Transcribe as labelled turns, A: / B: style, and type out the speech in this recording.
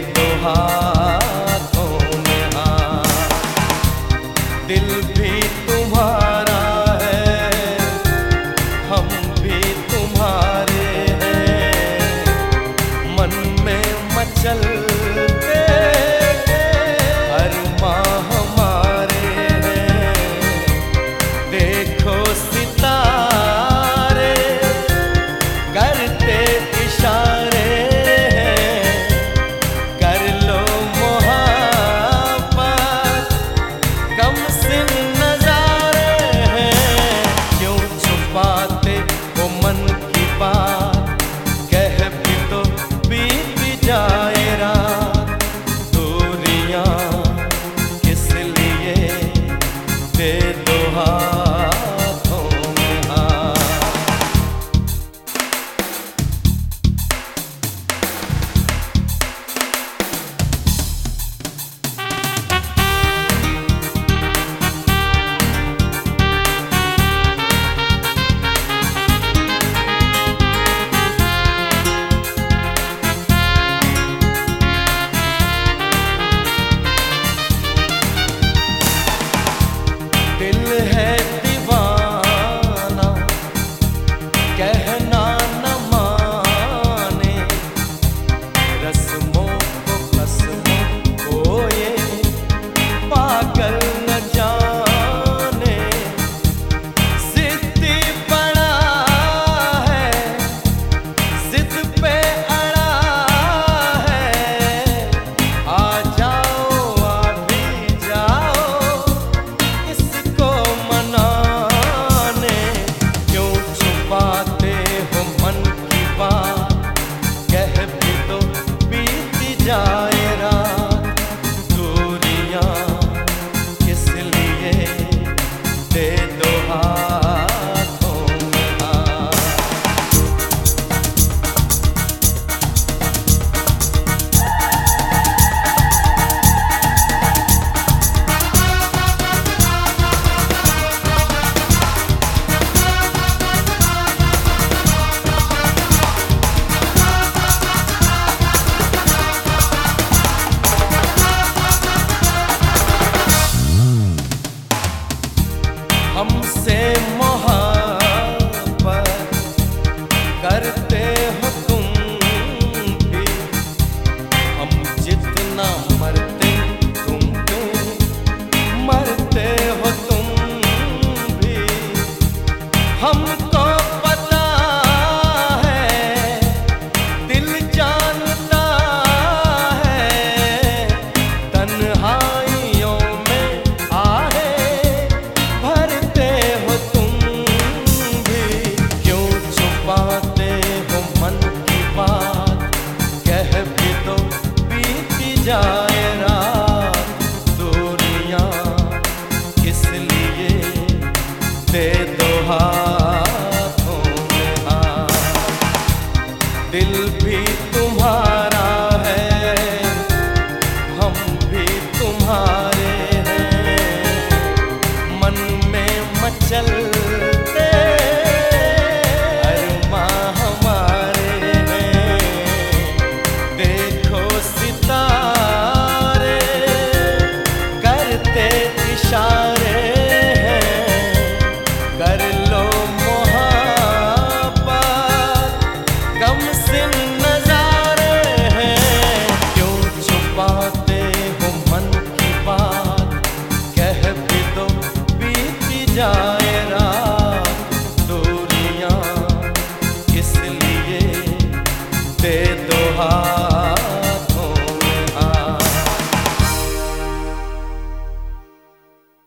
A: दो हाथों में हाथ। दिल भी तुम्हारा है, हम भी तुम्हारे हैं, मन में मचलते अरमां हमारे हैं। देखो सितारे करते इशारे हैं, कर लो मोहब्बत, कम सिन नजारे हैं। क्यों छुपाते हो मन की बात, कह भी तो बीत जाए रात। दूरियां किस लिए, दे दो हाथों में हाथ। दिल है दीवाना, कहना न माने, रस्मों को कसमों को ये पागल न जाने। जिद्दी बड़ा है, जिद पे अड़ा है, आ जाओ आ भी जाओ इसको मनाने। क्यों छुपाते हो मन की बात, कह भी तो बीत जाए रात। दूरियां किस लिए, दे दो हाथों में हाथ। हमसे मोहब्बत करते हो तुम भी, हम जितना मरते तुम पे मरते हो तुम भी। हमको पता है, दिल जानता है, तन्हाइयों में आहे भरते हो तुम भी। क्यों छुपाते हो मन की बात, कह भी तो बीत जाए